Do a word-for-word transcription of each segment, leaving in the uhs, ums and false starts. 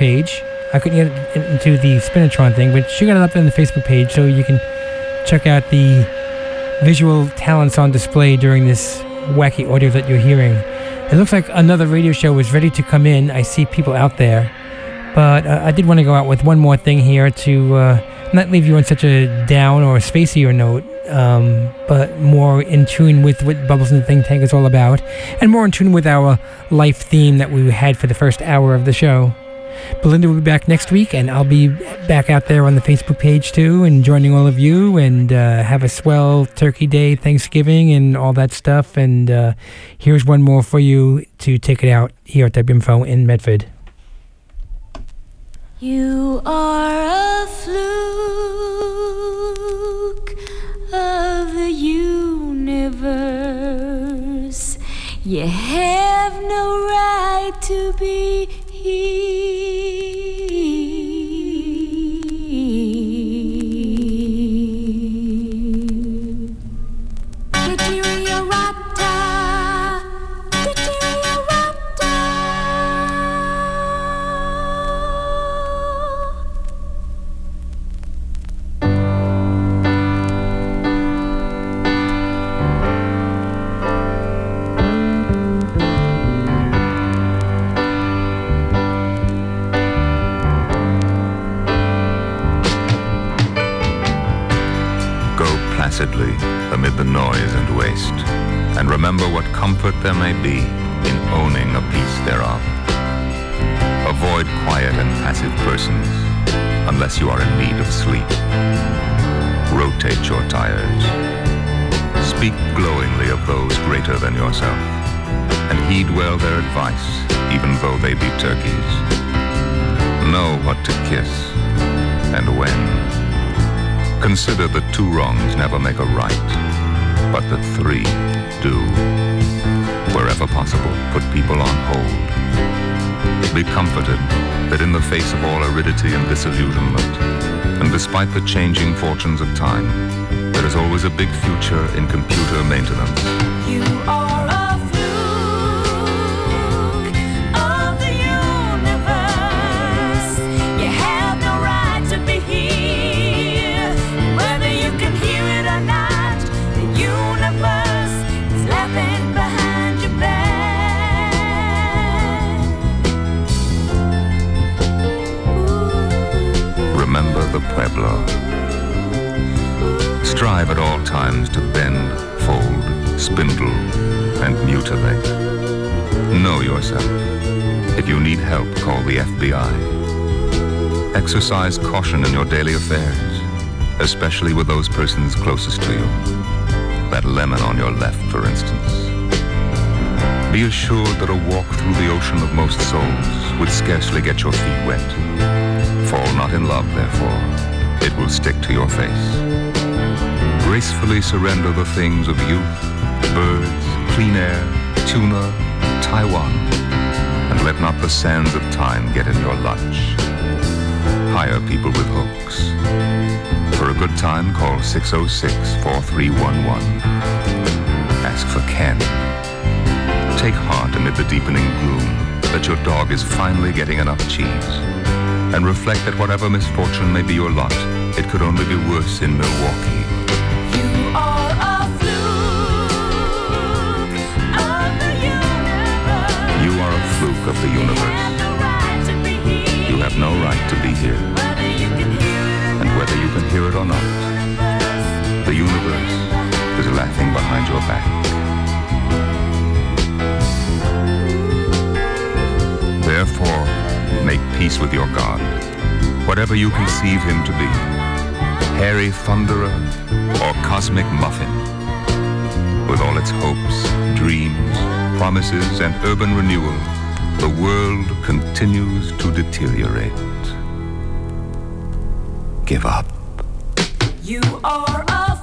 page. I couldn't get into the Spinatron thing, but she got it up on the Facebook page, so you can check out the visual talents on display during this wacky audio that you're hearing. It looks like another radio show is ready to come in. I see people out there. But uh, I did want to go out with one more thing here to uh, not leave you on such a down or spacier note, um, but more in tune with what Bubbles and the Think Tank is all about, and more in tune with our life theme that we had for the first hour of the show. Belinda will be back next week, and I'll be back out there on the Facebook page too, and joining all of you, and uh, have a swell Turkey Day, Thanksgiving, and all that stuff. And uh, here's one more for you to take it out here at W I M F O in Medford. You are a fluke of the universe. You have no right to be here. Deteriorata, deteriorata. Placidly amid the noise and waste, and remember what comfort there may be in owning a piece thereof. Avoid quiet and passive persons unless you are in need of sleep. Rotate your tires. Speak glowingly of those greater than yourself, and heed well their advice, even though they be turkeys. Know what to kiss and when. Consider that two wrongs never make a right, but that three do. Wherever possible, put people on hold. Be comforted that in the face of all aridity and disillusionment, and despite the changing fortunes of time, there is always a big future in computer maintenance. You are a fluke of the universe. You have no right to be here. Whether you can hear it or not, the universe is laughing behind your back. Ooh. Remember the Pueblo. Strive at all times to bend, fold, spindle, and mutilate. Know yourself. If you need help, call the F B I. Exercise caution in your daily affairs, especially with those persons closest to you. That lemon on your left, for instance. Be assured that a walk through the ocean of most souls would scarcely get your feet wet. Fall not in love, therefore. It will stick to your face. Gracefully surrender the things of youth, birds, clean air, tuna, Taiwan, and let not the sands of time get in your lunch. Hire people with hooks. For a good time, call six oh six, four three one one. Ask for Ken. Take heart amid the deepening gloom that your dog is finally getting enough cheese, and reflect that whatever misfortune may be your lot, it could only be worse in Milwaukee. Fluke of the universe. You have no right to be here. And whether you can hear it or not, the universe is laughing behind your back. Therefore, make peace with your God, whatever you conceive him to be, hairy thunderer or cosmic muffin. With all its hopes, dreams, promises, and urban renewal, the world continues to deteriorate. Give up. You are a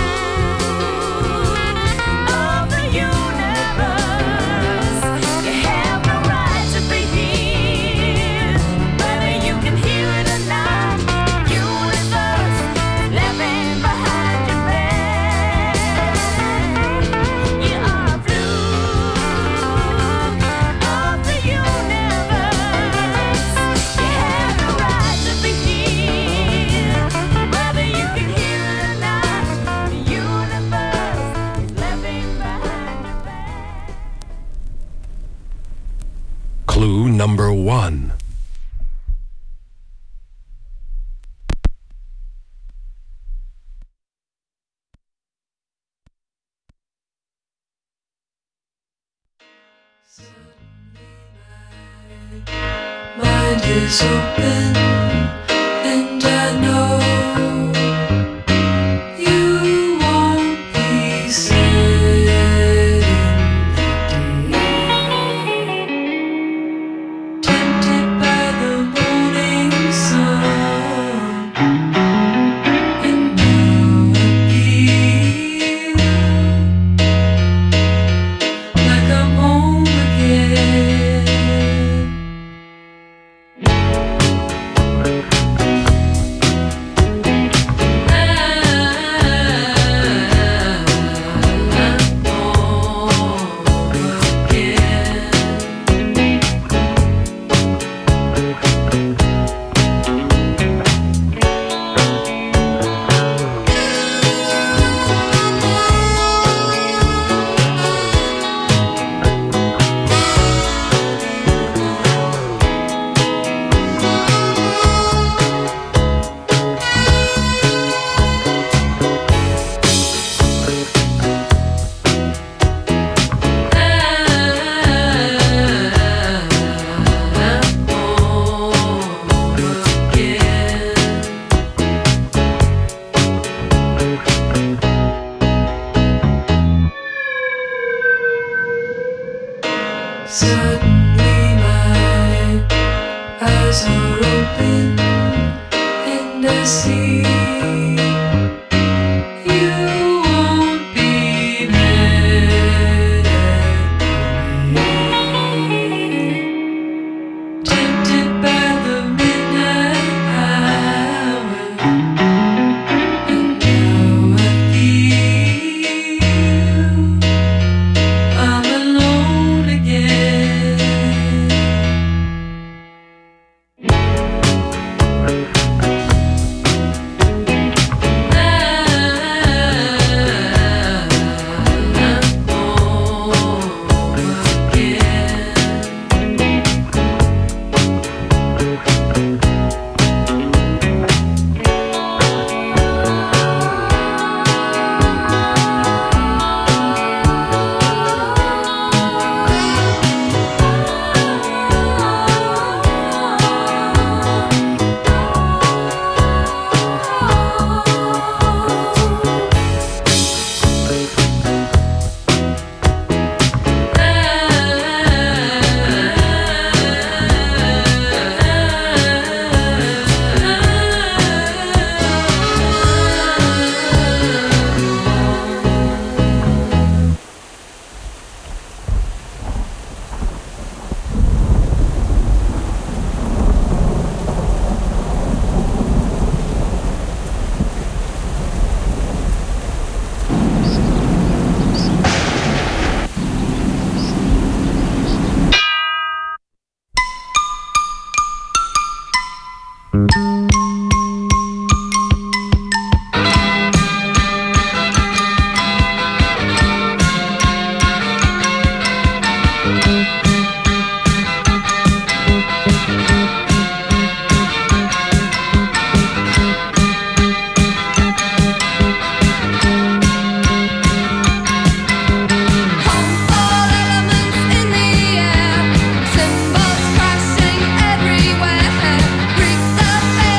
fool of the universe. You have no right to be here. Whether you can hear it or not, the universe is laughing behind your back. You are a fluke of the universe. You number one. Mind is open, and I know you won't be sad in the day. Tempted by the morning sun, and now I feel like I'm home again. Suddenly my eyes are open, and I see you won't be mad at me. Tempted by the midnight hour, and now I feel I'm alone again. Symbols crashing everywhere. Reap the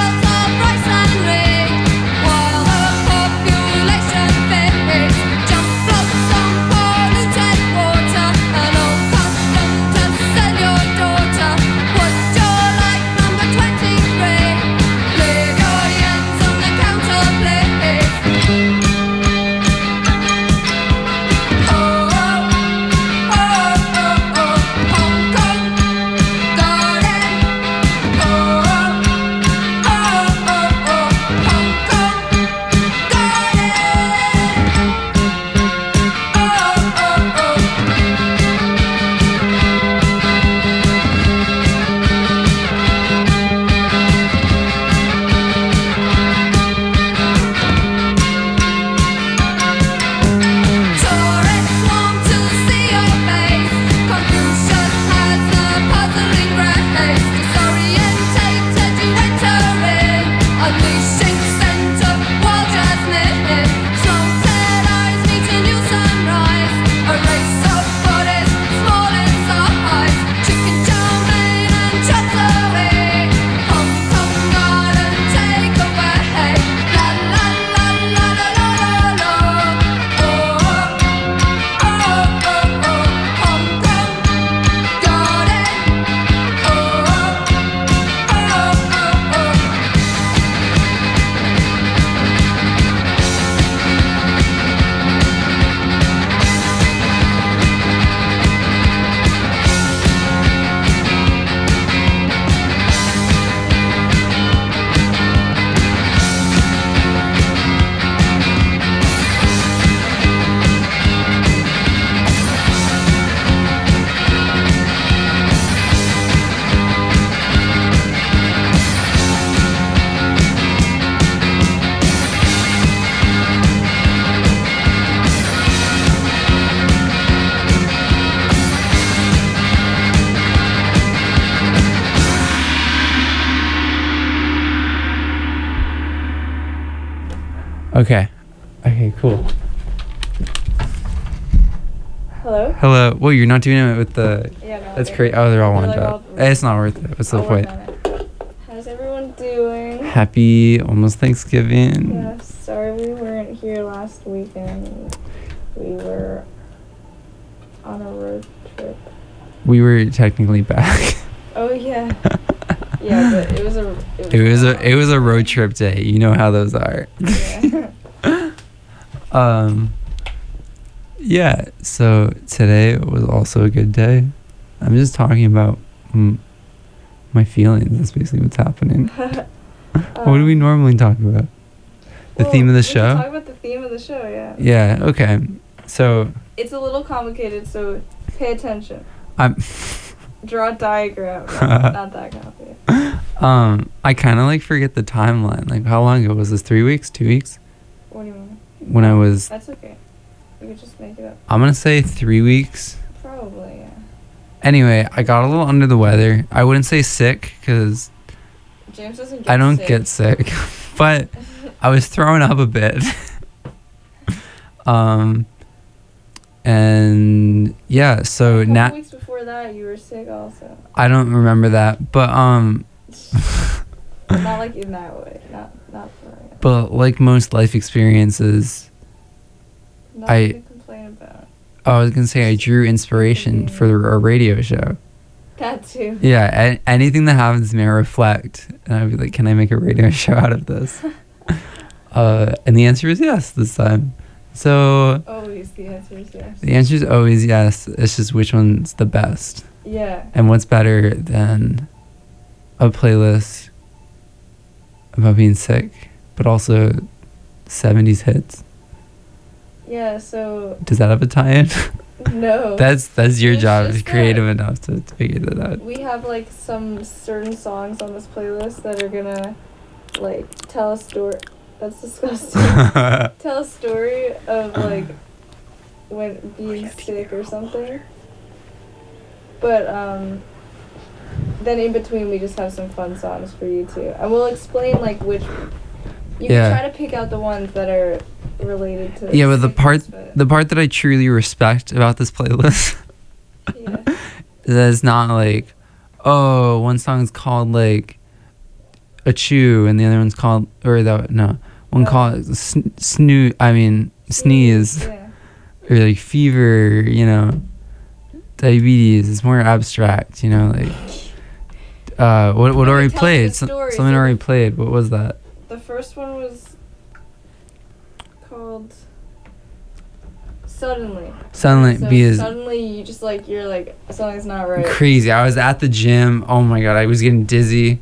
Okay. Okay, cool. Hello? Hello. Well, you're not doing it with the. Yeah, no. That's okay. great. Oh, they're all They're wound like up. all- Eh, It's not worth it. What's the I'll work point? on it. How's everyone doing? Happy almost Thanksgiving. Yeah, sorry we weren't here last weekend. We were on a road trip. We were technically back. Oh yeah. Yeah, but it was a it was, It was long. a it was a road trip day. You know how those are. Yeah. Um. Yeah. So today was also a good day. I'm just talking about mm, my feelings. That's basically what's happening. What do we Um, normally talk about? The well, theme of the we can show? Talk about the theme of the show. Yeah. Yeah. Okay. So It's a little complicated, so pay attention. I'm. Draw a diagram. Not, not that complicated. Um. I kind of like forget the timeline. Like, how long ago was this? Three weeks? Two weeks? What do you mean? When I was. That's okay. We could just make it up. I'm gonna say three weeks. Probably, yeah. Anyway, I got a little under the weather. I wouldn't say sick because James doesn't get I don't sick. get sick, but I was throwing up a bit. um, and yeah, so a couple now weeks before that, you were sick also. I don't remember that, but um, Not like in that way. Not not throwing up. but like most life experiences, Nothing I- to complain about. I was gonna say I drew inspiration for the, a radio show. That too. Yeah, a- anything that happens to me, I reflect, and I'd be like, "Can I make a radio show out of this?" uh, and the answer is yes this time. So Always the answer is yes. the answer is always yes. It's just which one's the best, Yeah. and what's better than a playlist about being sick, but also seventies hits. Yeah. So Does that have a tie-in? no. that's that's your It's job. just Is creative that enough to, to figure that out. we have like some certain songs on this playlist that are gonna like tell a story. That's disgusting. Tell a story of like when being sick or something. But um then in between we just have some fun songs for you too. And we'll explain like which you Yeah. can try to pick out the ones that are related to Yeah, but the part sickness, but- the part that I truly respect about this playlist yeah. that it's not like, oh, one song's called like a chew and the other one's called, or that no, one Oh. called sn- snoo. I mean sneeze, Yeah. or like fever. You know, diabetes. It's more abstract. You know, like uh, what what Okay, already tell us played? the Some, story. something So already the- played. What was that? The first one was called Suddenly. Suddenly, So because suddenly you just like you're like something's not right. crazy. I was at the gym. Oh my god, I was getting dizzy.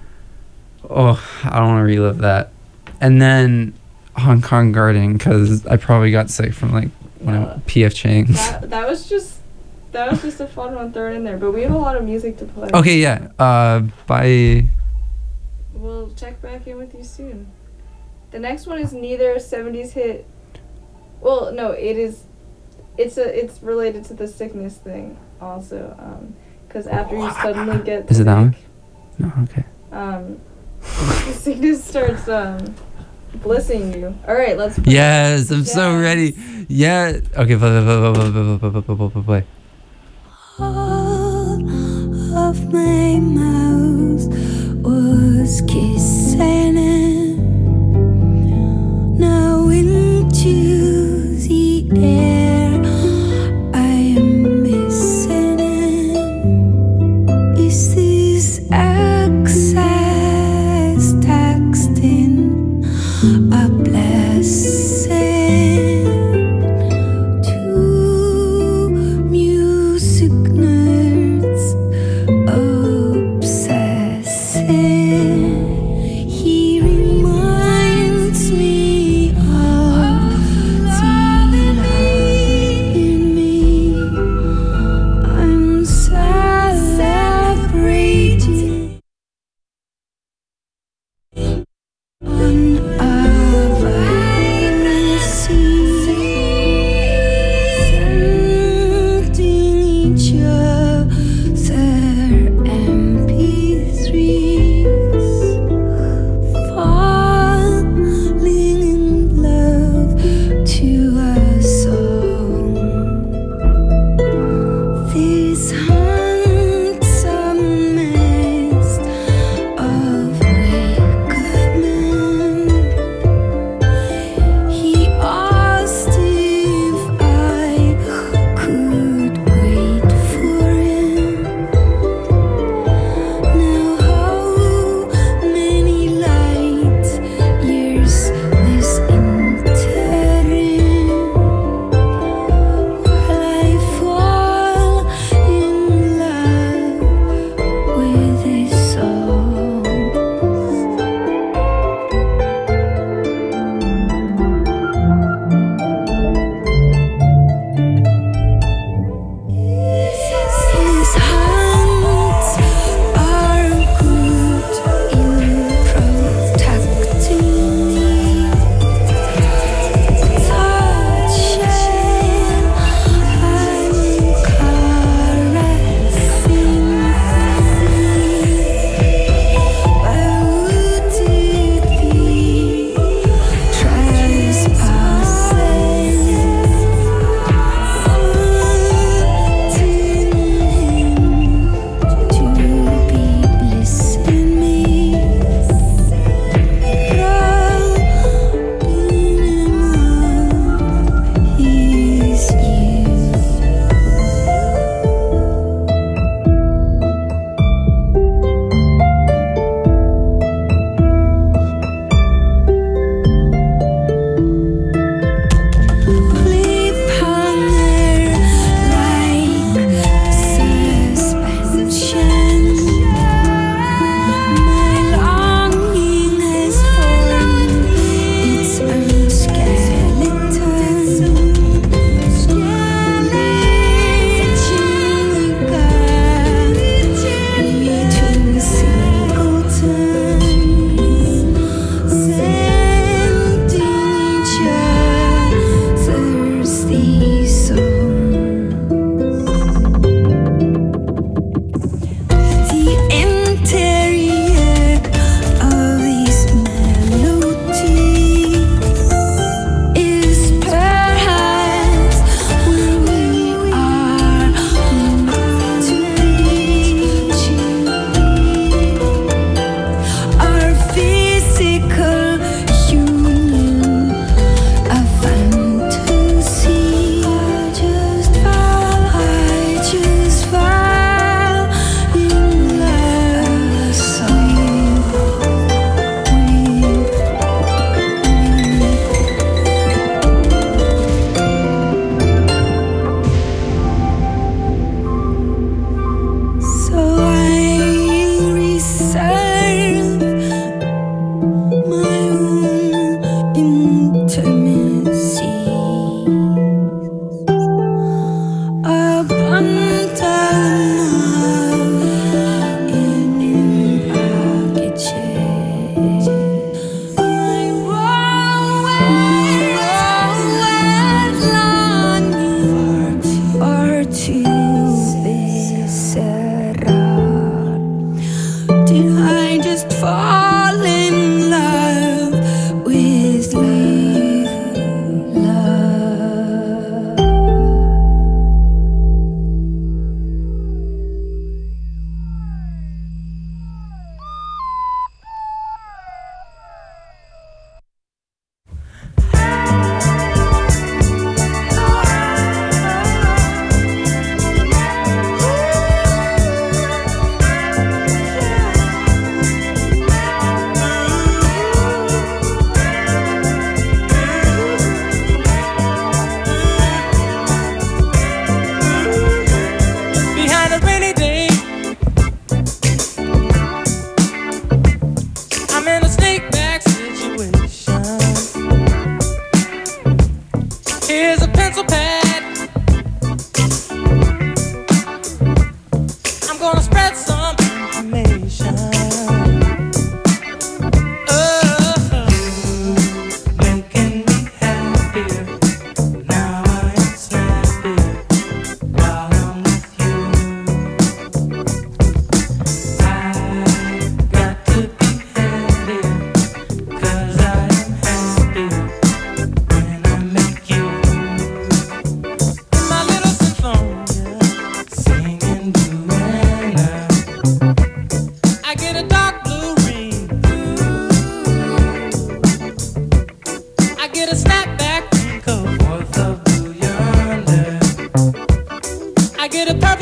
Oh, I don't want to relive that. And then Hong Kong Garden, because I probably got sick from like when I Yeah. went P F Chang's. That that was just that was just a fun one thrown in there. But we have a lot of music to play. Okay, yeah. Uh, bye. We'll check back in with you soon. The next one is neither a seventies hit. Well, no, it is. It's a. It's related to the sickness thing also. Um, because after you suddenly get Is it that one? sick, No, okay. um, the sickness starts um, blissing you. All right, let's. Play. Yes, I'm so Yes. ready. Yeah. Okay, play, play, play, play, play, play, play, play, play, play. All of my mouth was kissing him. Now into the air I am missing him. Is this access texting a blessing? Two music nerds obsessing.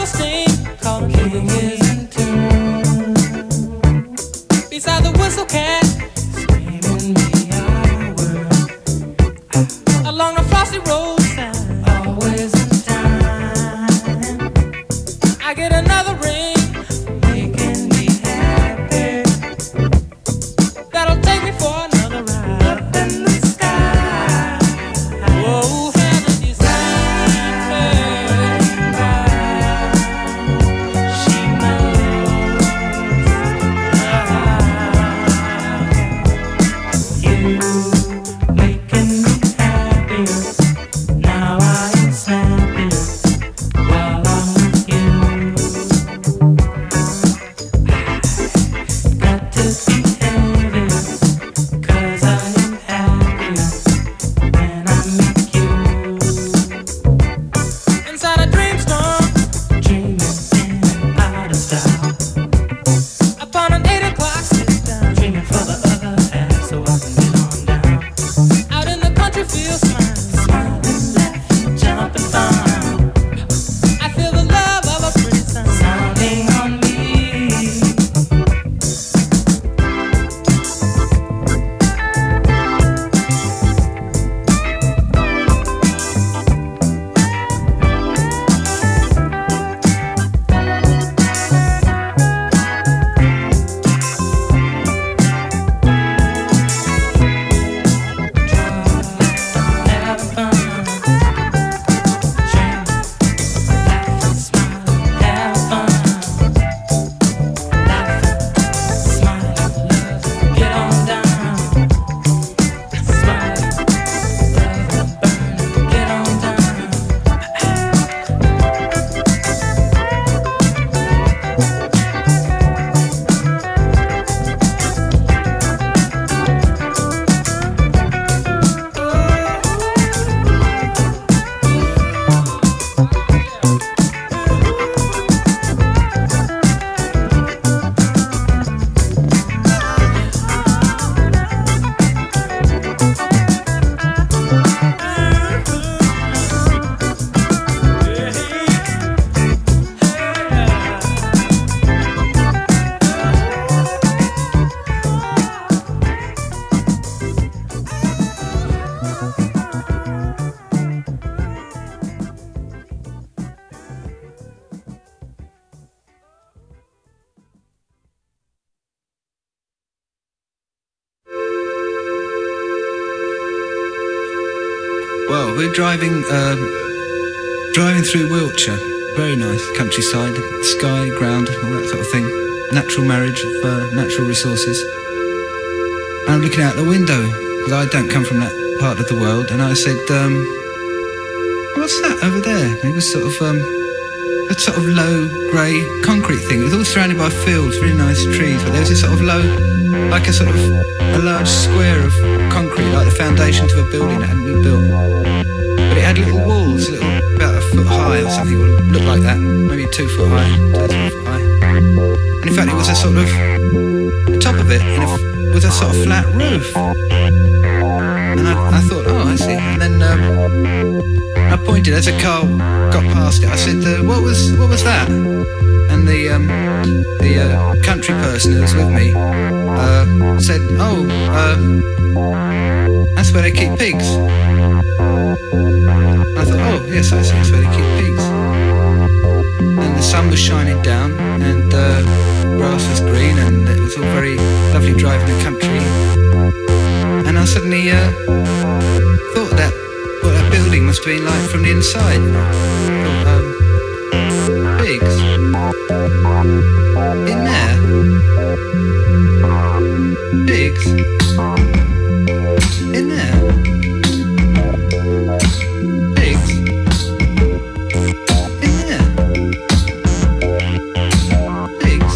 Philistine called him King is in tune. Beside the whistle cat, screaming me our along the frosty roadside, always in time. I get another ring, making me happy. That'll take me for another ride up in the sky. Whoa, heaven designed her. She knows you making me happy. Now I am snappy while I'm with you. Got to be heavy, 'cause I am happy when I meet you. Inside a dream storm, dreaming in out of style. Upon an eight o'clock sit down, dreaming for the other half so I can get on down. Out in the country field, smile, smiling, laughing, jumping fun. I feel the love of a pretty sun sounding on me. Having fun, dreaming, laughing, smiling, having fun, laughing, smiling, love, get on down, smiling, love, burning, get on down. Well, we're driving, um, driving through Wiltshire. Very nice countryside, sky, ground, all that sort of thing. Natural marriage of uh, natural resources. And I'm looking out the window because I don't come from that part of the world. And I said, um, "What's that over there?" And it was sort of um, a sort of low grey concrete thing. It was all surrounded by fields, really nice trees, but there was this sort of low, like a sort of a large square of concrete, like the foundation to a building that hadn't been built. But it had little walls, little, about a foot high or something, it looked like that, maybe two foot high, two or three foot high. And in fact, it was a sort of, the top of it and it was a sort of flat roof. And I, I thought, oh, I see. And then um, I pointed as a car got past it. I said, uh, "What was what was that?" And the um, the uh, country person who was with me uh, said, "Oh, um, that's where they keep pigs." I thought, "Oh, yes, I see. That's where they keep pigs." And the sun was shining down, and uh, grass was green, and it was all very lovely driving the country. And I suddenly uh, thought that what that building must have been like from the inside. You know? Thought, um, pigs in there. Pigs in there. Pigs in there. Pigs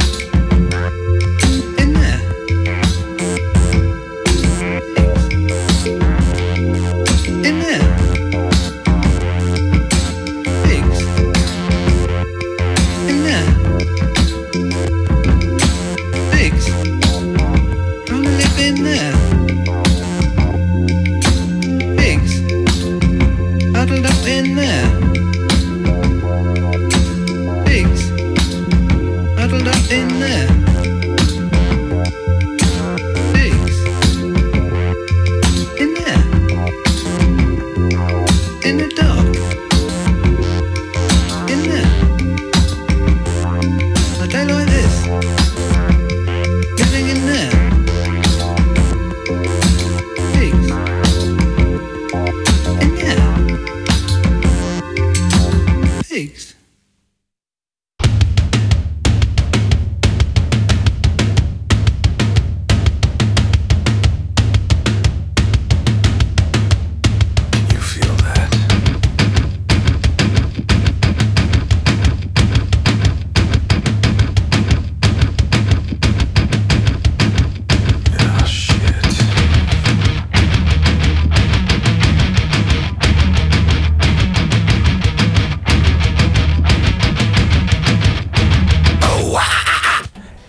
in there. In there. Pigs. In there. Pigs. Wanna live in there. Pigs. Huddled up in there.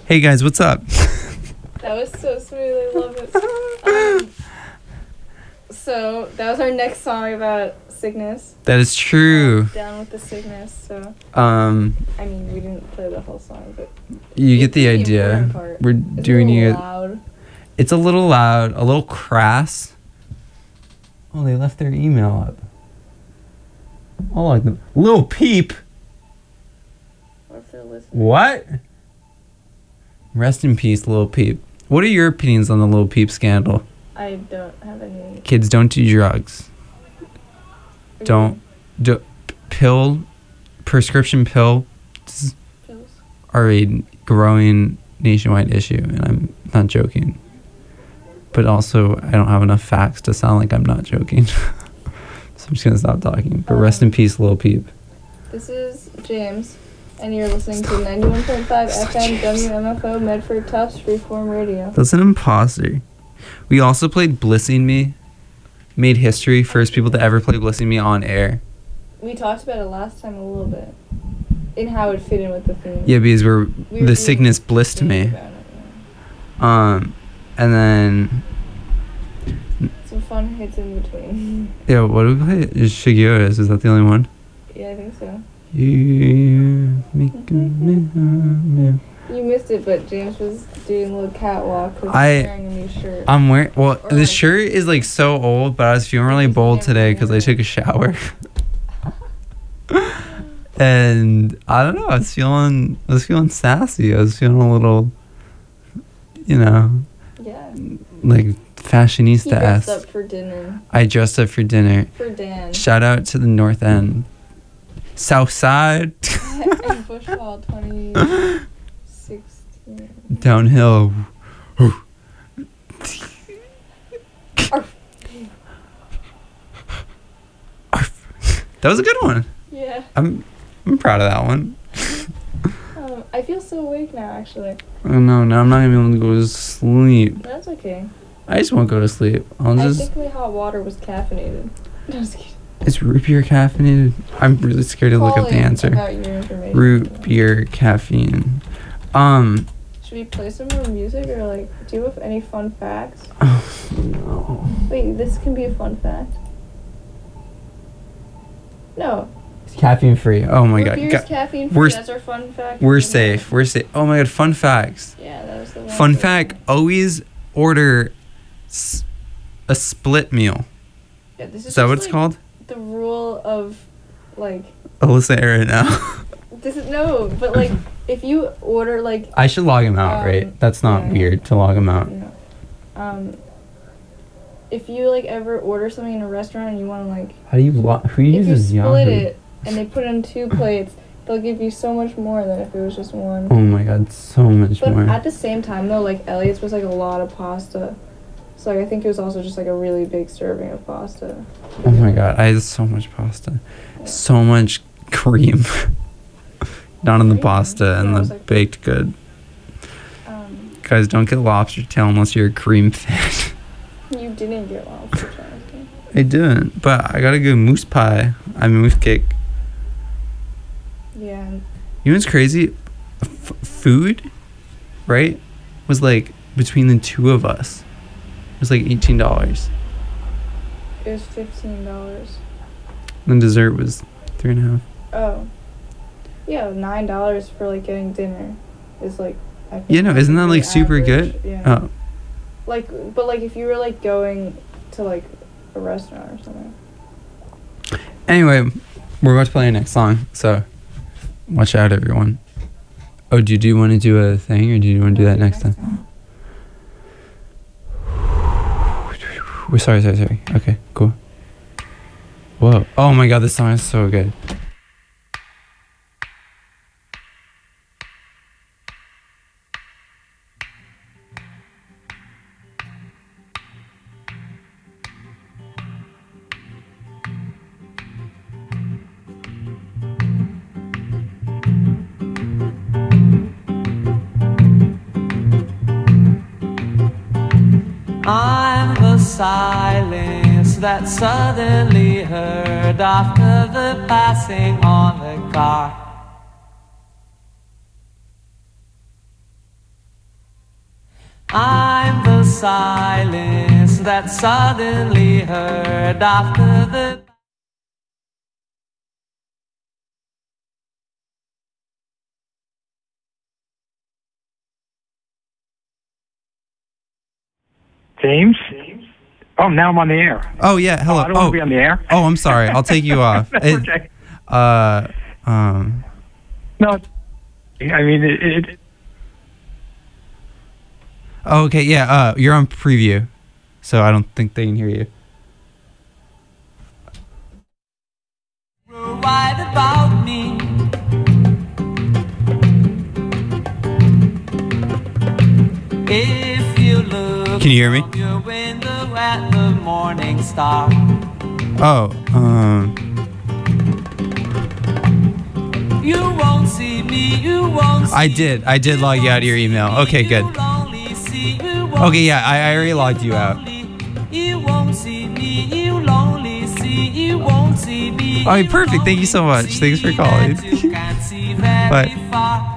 Hey guys, what's up? That was so sweet. I love it. Um, so that was our next song about sickness. That is true. Um, down with the sickness. So Um, I mean, we didn't play the whole song, but you get the It's the idea. important part. We're it's doing a it. little loud. It's a little loud, a little crass. Oh, they left their email up. I like them. Lil Peep. What if they're listening? What? Rest in peace, Lil Peep. What are your opinions on the Lil Peep scandal? I don't have any. Kids, don't do drugs. Don't do pill, prescription pill Pills. are a growing nationwide issue, and I'm not joking. But also, I don't have enough facts to sound like I'm not joking. So I'm just gonna stop talking. But rest in peace, Lil Peep. This is James, and you're listening to ninety-one point five F M W M F O Medford Tufts Freeform Radio. That's an imposter. We also played Blissing Me. Made history, first people to ever play Blissing Me on air. We talked about it last time a little bit, in how it fit in with the theme. Yeah, because we're, We were the doing sickness blissed things me. about it, yeah. Um, and then Some fun hits in between. yeah, what do we play? Is Shigio's? Is that the only one? Yeah, I think so. You make me. You missed it, but James was doing a little catwalk because I- he's wearing a new shirt. I'm wearing. Well, Or the like- shirt is like so old, but I was feeling really It's bold never today because I worn. took a shower. And I don't know. I was feeling. I was feeling sassy. I was feeling a little. You know, yeah. like He fashionista dressed esque. up for dinner. I dressed up for dinner. For Dan. Shout out to the North End, South Side, and Bush Hall twenty sixteen. downhill. That was a good one. Yeah. I'm I'm proud of that one. Um, I feel so awake now, actually. Oh no, no, I'm not gonna be able to go to sleep. That's okay. I just won't go to sleep. I'll I just. think my hot water was caffeinated. Just kidding. Is root beer caffeinated? I'm really scared to look up the Calling answer. About your information. Root beer caffeine. Um. Should we play some more music or like? Do you have any fun facts? Oh, no. Wait, this can be a fun fact. No. It's caffeine free. Oh my root god. beer Ga- is caffeine free. we're- That's our fun fact. We're Okay. safe. We're safe. Oh my god. Fun facts. Yeah, that was the one. Fun that- fact: always order s- a split meal. Yeah, this is, Is that just, what it's like, called? The rule of, like, Alyssa Aaron now. this is no, but like, if you order like, I should log him out, Um, right? That's not yeah. weird to log him out. you know, um, if you like ever order something in a restaurant and you want to like, How do you log? Who if you uses split Yahoo? it and they put it on two plates, they'll give you so much more than if it was just one. Oh my god, so much But more. at the same time though, like Elliot's was like a lot of pasta. So like, I think it was also just like a really big serving of pasta. Oh my god, I had so much pasta. So much cream. Down in the Cream? pasta and Yeah, it the was like- baked good. Um, Guys, don't get lobster tail unless you're a cream fan. you didn't get lobster tail. I didn't, but I got a good moose pie. I mean, moose cake. Yeah. and You know what's crazy? F- food, right, was like between the two of us. It was like eighteen dollars. It was fifteen dollars. And dessert was three and a half. Oh. Yeah, nine dollars for like getting dinner is like. I think Yeah, no, that's isn't that really like super average, good? Yeah. Oh, Like, but like if you were like going to like a restaurant or something. anyway, we're about to play our next song, so watch out, everyone. Oh, do you, do you want to do a thing, or do you want to do that next time? We're sorry, sorry, sorry. Okay, cool. Whoa. Oh my god, this song is so good. I'm the silence that suddenly heard after the passing on the car. I'm the silence that suddenly heard after the James? Oh, now I'm on the air. Oh yeah, hello. Oh, I don't want to be on the air. Oh, I'm sorry. I'll take you off. That's It- okay. Uh, um. No, I mean, it, it, Oh, okay, yeah. Uh, you're on preview, so I don't think they can hear you. wide about me. If you look Can you hear me? from your window at the morning star, Oh, um. you won't see me, you won't see I did. I did log you out of your email. Okay, good. You'll only see, you won't Okay, yeah, I, I already logged you out. You won't see me, you'll only see, you won't see me. All right, perfect. Thank you so much. Thanks for calling. Bye. Bye.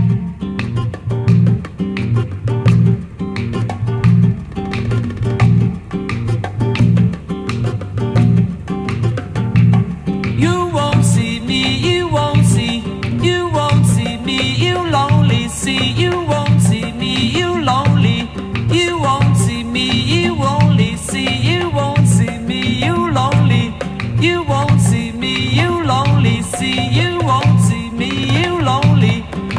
You won't see me, you won't see, you won't see me, you'll only see, you won't see me, you'll only, you won't see me, you only see, you won't see me, you'll only, you won't see me, you'll only see, you won't see me, you'll only,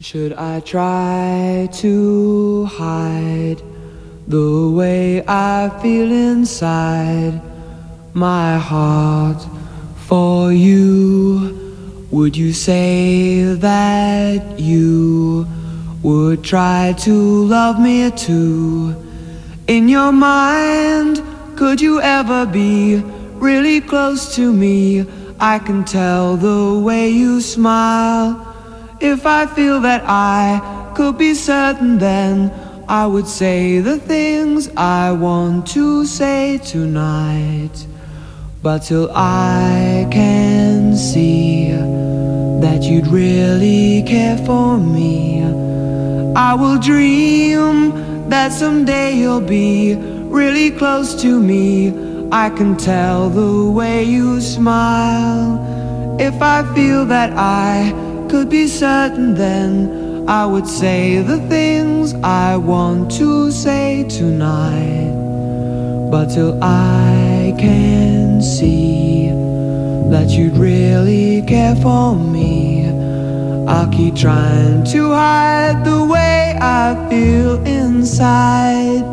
Should I try to hide the way I feel inside my heart for you? Would you say that you would try to love me too? In your mind, could you ever be really close to me? I can tell the way you smile. If I feel that I could be certain, then I would say the things I want to say tonight. But till I can see that you'd really care for me, I will dream that someday you'll be really close to me. I can tell the way you smile. If I feel that I could be certain, then I would say the things I want to say tonight. But till I can see that you'd really care for me, I'll keep trying to hide the way I feel inside.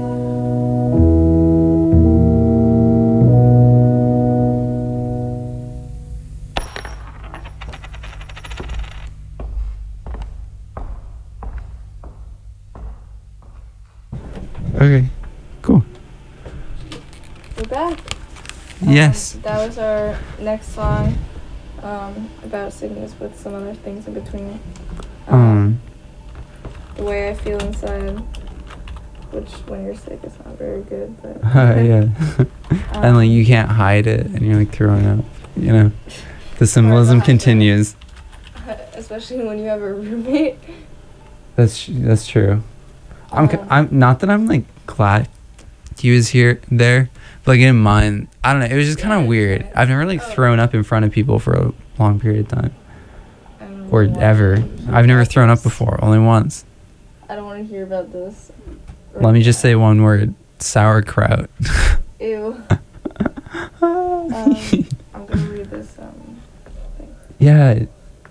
Okay, cool. We're back. Yes. Um, that was our next song um, about sickness with some other things in between. Um, Um, the way I feel inside, which when you're sick is not very good, but yeah. Um, And like you can't hide it and you're like throwing up, you know. The symbolism hide it. continues. especially when you have a roommate. That's that's true. I'm c- Um, I'm not that I'm like glad he was here there, but like in mine, I don't know. It was just kind of Yeah, weird. yeah. I've never like Oh. thrown up in front of people for a long period of time, I don't or know why. ever. I've never thrown up before, only once. I don't want to hear about this. Let me just say one word: sauerkraut. Ew. um, I'm gonna read this. Um, thing. Yeah.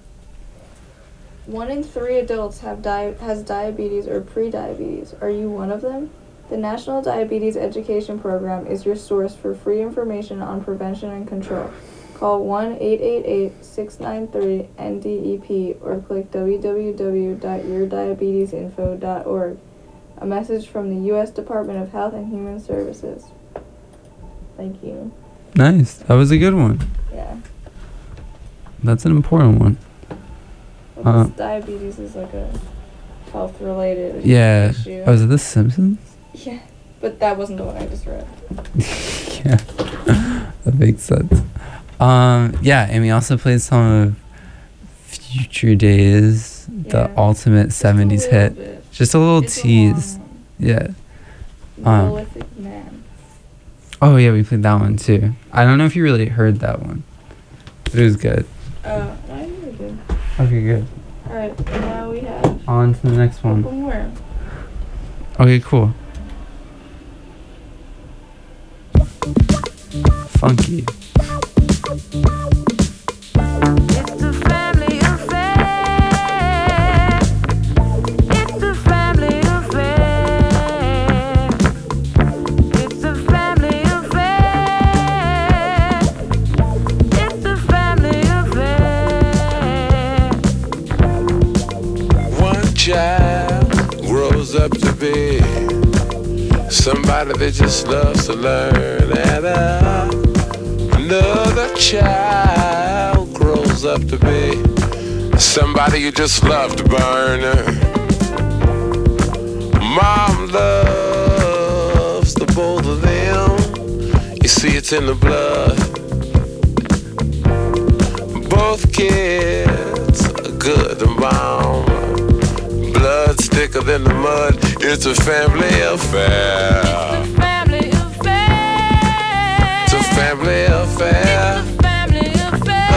One in three adults have di- has diabetes or pre-diabetes. Are you one of them? The National Diabetes Education Program is your source for free information on prevention and control. Call one eight eight eight, six nine three, N D E P or click w w w dot your diabetes info dot org. A message from the U S Department of Health and Human Services. Thank you. Nice. That was a good one. Yeah. That's an important one. Well, Uh, this diabetes is like a health-related Yeah. issue. Oh, is it The Simpsons? Yeah, but that wasn't the one I just read. Yeah. That makes sense. Um, yeah, and we also played some of Future Days, the Yeah. ultimate Just a seventies little hit. bit. Just a little It's a tease. long Yeah. one. Um, Monolithic Man. Oh, yeah, we played that one too. I don't know if you really heard that one, but it was good. Uh, I really did. Okay, good. Alright, and now we have On to the next a couple one. more. Okay, cool. Funky. It's a family affair. It's a family affair. It's a family affair. It's a family affair. One child grows up to be somebody that just loves to learn, and uh, another child grows up to be somebody you just love to burn. Mom loves the both of them. You see, it's in the blood. Both kids are good and bomb. Blood's thicker than the mud. It's a family affair. Family affair. It's a family affair. It's a family affair.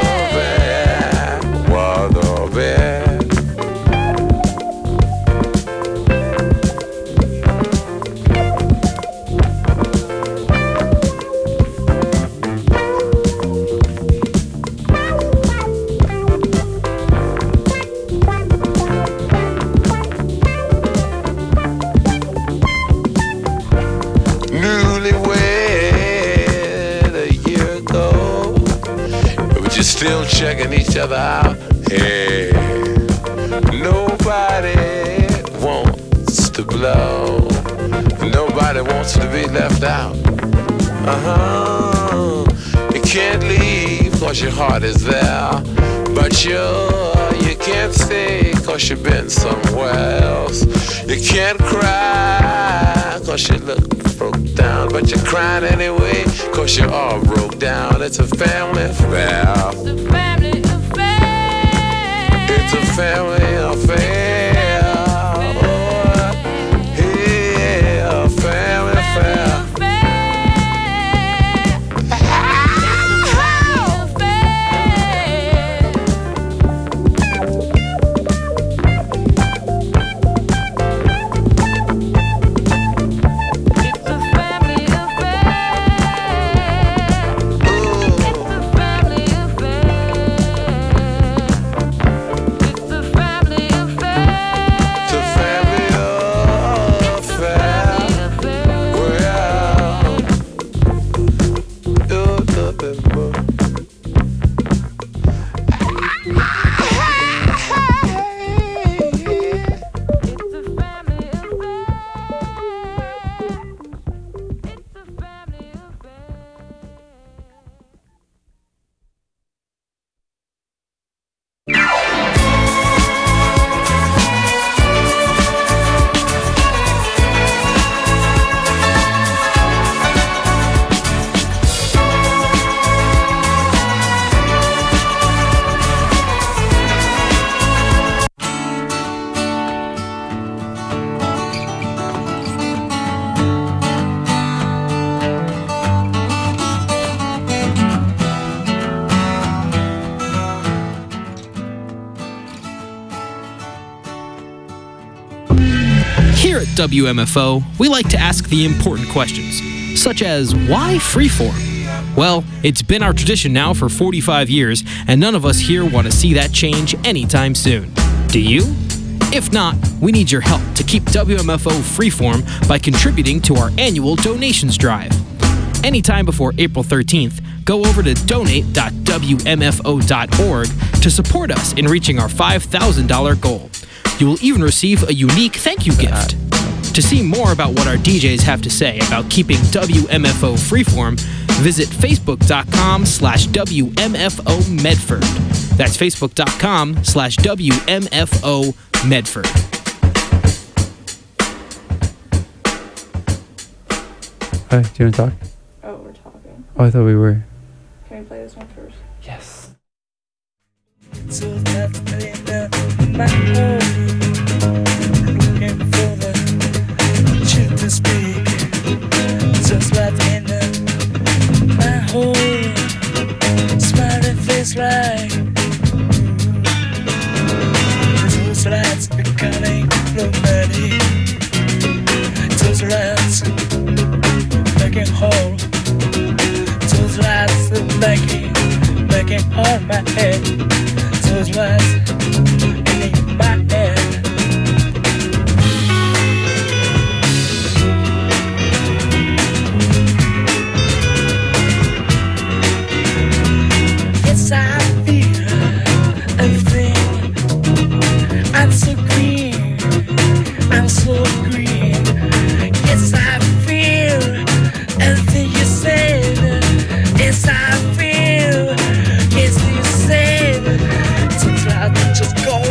What a bad. you're still checking each other out. Hey, nobody wants to blow. Nobody wants to be left out. Uh-huh. You can't leave cause your heart is there. But you, you can't stay cause you've been somewhere else. You can't cry cause you look broke down. But you're crying anyway cause you're all broke down. It's a family affair. It's a family affair. It's a family affair. Oh, yeah, a family affair. Here at W M F O, we like to ask the important questions, such as why freeform? Well, it's been our tradition now for forty-five years, and none of us here want to see that change anytime soon. Do you? If not, we need your help to keep W M F O freeform by contributing to our annual donations drive. Anytime before April thirteenth, go over to donate dot W M F O dot org to support us in reaching our five thousand dollars goal. You will even receive a unique thank you gift. To see more about what our D Js have to say about keeping W M F O freeform, visit facebook dot com slash W M F O Medford. That's facebook dot com slash W M F O Medford. Hi, do you want to talk? Oh, we're talking. Oh, I thought we were. Can we play this one first? Yes. So that's my home. Looking for the chance to speak. Just right in my home. Smiling face like those lights becoming romantic. Those lights making whole. Those lights making making on my head. Those lights in my head. Yes, I feel everything. I'm so green. I'm so green. Yes, I feel everything you said. Yes, I feel. Yes, you said. Just go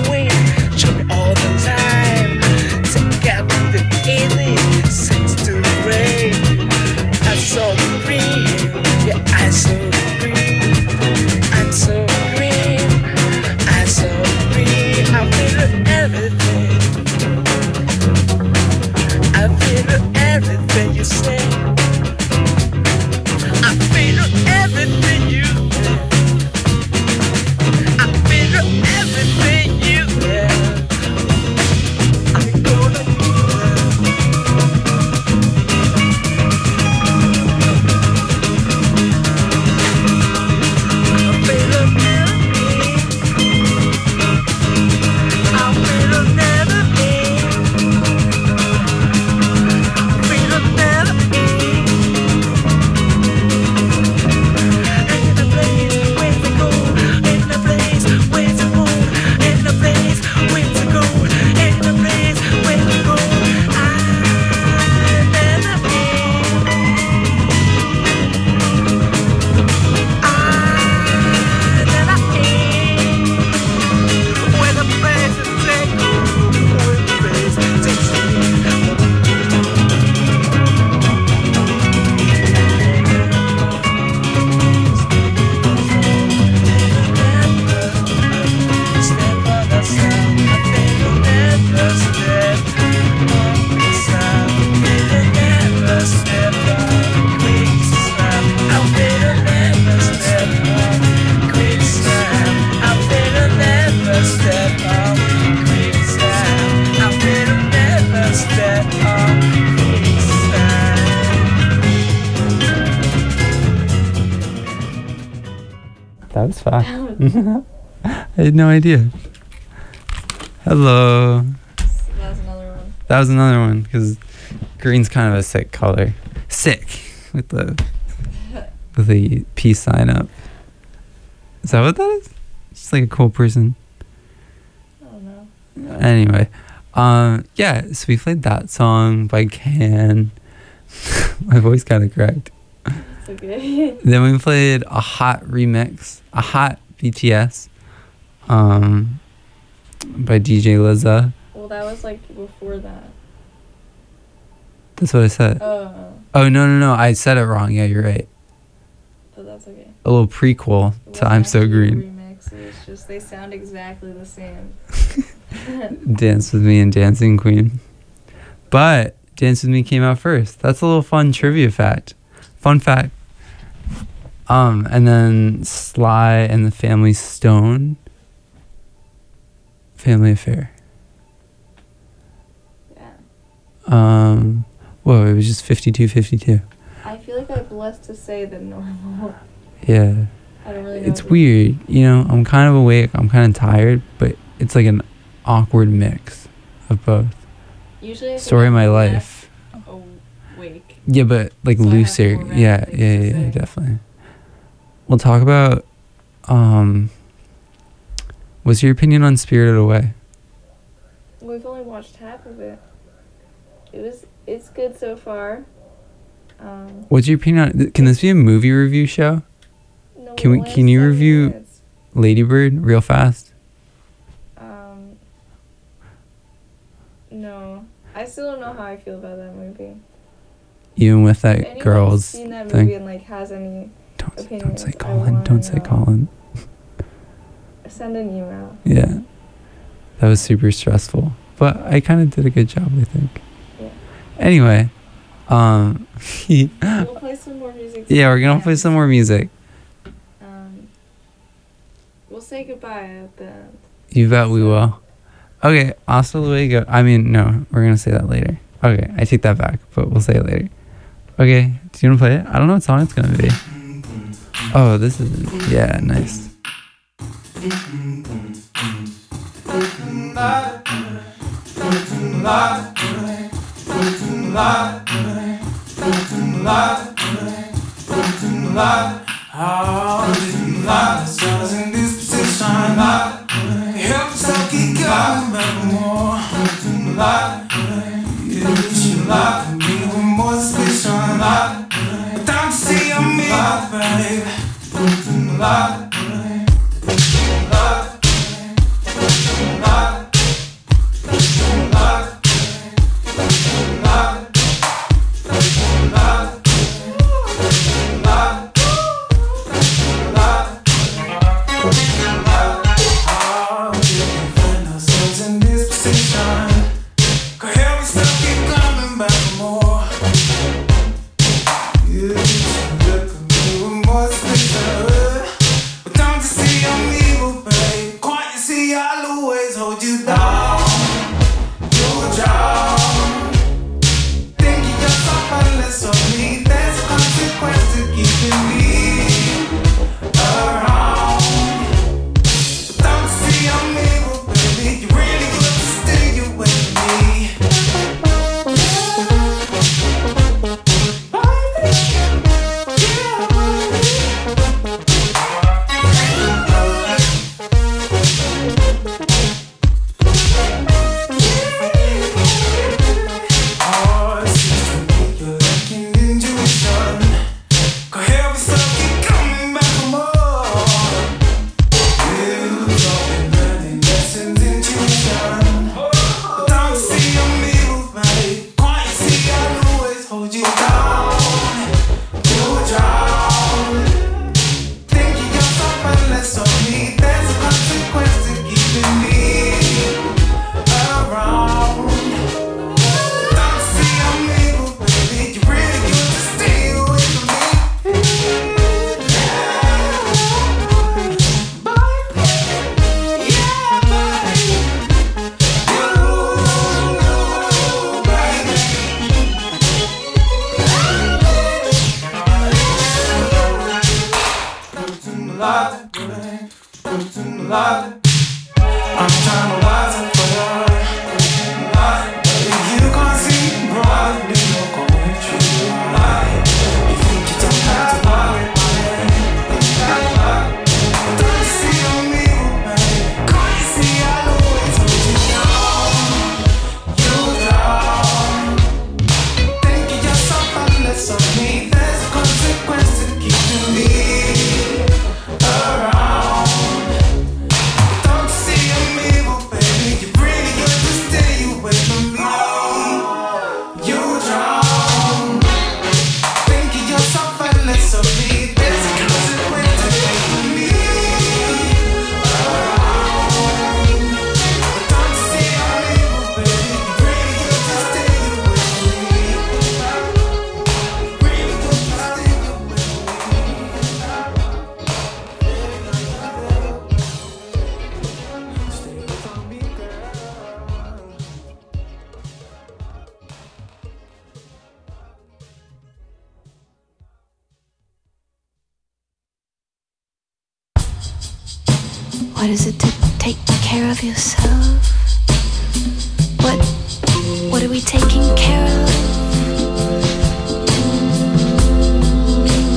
That was fun. I had no idea. Hello. That was another one. That was another one because green's kind of a sick color. Sick with the with the peace sign up. Is that what that is? Just like a cool person. I don't know. Anyway, um, yeah. So we played that song by Can. My voice kind of cracked. It's okay. Then we played a hot remix, a hot B T S, um, by D J Lizza. Well, that was like before that. That's what I said. Oh. Oh no no no! I said it wrong. Yeah, you're right. But that's okay. A little prequel It to "I'm So wasn't actually a Green." Remix. It was just they sound exactly the same. Dance with Me and Dancing Queen. But Dance with Me came out first. That's a little fun trivia fact. Fun fact. Um, and then Sly and the Family Stone. Family Affair. Yeah. Um, whoa, it was just fifty-two fifty-two. I feel like I have less to say than normal. Yeah. I don't really know. It's what- weird. You know, I'm kind of awake. I'm kind of tired, but it's like an awkward mix of both. Usually I feel Story of like my I'm life. less awake. Yeah, but like So I have looser. more random Yeah, things yeah, to yeah, say. definitely. We'll talk about um what's your opinion on Spirited Away? We've only watched half of it. It was. It's good so far. Um, What's your opinion on can this be a movie review show? no, Can we the can you last ten review minutes, Lady Bird real fast? Um, no, I still don't know how I feel about that movie. Even with If that anyone's girl's seen that thing. movie and like has any Don't opinions, don't say I Colin. wanna Don't say know. Colin. Send an email. Yeah. That was super stressful. But I kind of did a good job, I think. Yeah. Anyway, um We'll play some more music. yeah, we're gonna tonight. play some more music. Um, we'll say goodbye at the end. You bet we will. Okay, hasta luego. I mean, no, we're gonna say that later. Okay, I take that back, but we'll say it later. Okay, do you wanna play it? I don't know what song it's gonna be. Oh, this is, yeah, nice. Think you're so fine, let's lot. I'm trying to wise up for your heart. But you can't see broadly, you're going through your life. You think you don't have to worry about it. Don't you see on me, baby? Can't you see I'll always hold you down? You down. Thinking yourself unless of me. There's a consequence to keeping me around. Don't see I'm evil, baby. You really got to stay away from me. You drown. Thinking yourself unless of me. There's a consequence to keeping me around. Don't see I'm evil, baby. You really got to stay away from me. Really got to stay away from me. Stay away from me, girl. What is it to take care of yourself?